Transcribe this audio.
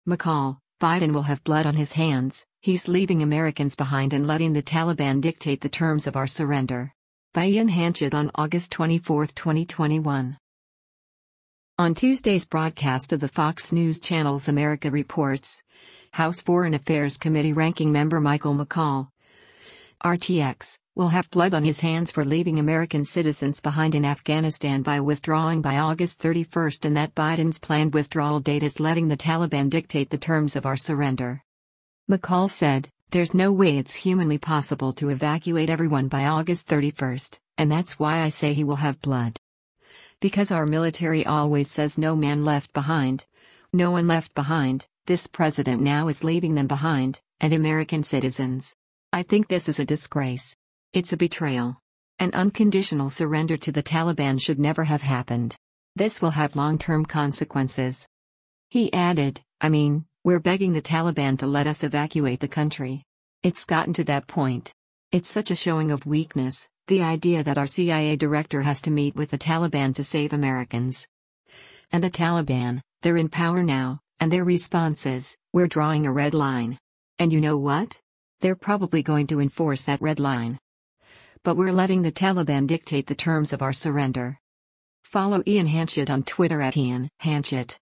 McCall, Biden will have blood on his hands. He's leaving Americans behind and letting the Taliban dictate the terms of our surrender. By Ian Hanchett on August 24, 2021. On Tuesday's broadcast of the Fox News Channel's America Reports, House Foreign Affairs Committee Ranking Member Michael McCaul, RTX, will have blood on his hands for leaving American citizens behind in Afghanistan by withdrawing by August 31 and that Biden's planned withdrawal date is letting the Taliban dictate the terms of our surrender. McCaul said, "There's no way it's humanly possible to evacuate everyone by August 31, and that's why I say he will have blood. Because our military always says no man left behind. No one left behind, this president now is leaving them behind, and American citizens. I think this is a disgrace. It's a betrayal. An unconditional surrender to the Taliban should never have happened. This will have long-term consequences." He added, we're begging the Taliban to let us evacuate the country. It's gotten to that point. It's such a showing of weakness, the idea that our CIA director has to meet with the Taliban to save Americans. And the Taliban, they're in power now, and their response is, "We're drawing a red line." And you know what? They're probably going to enforce that red line. But we're letting the Taliban dictate the terms of our surrender. Follow Ian Hanchett on Twitter @Ian Hanchett.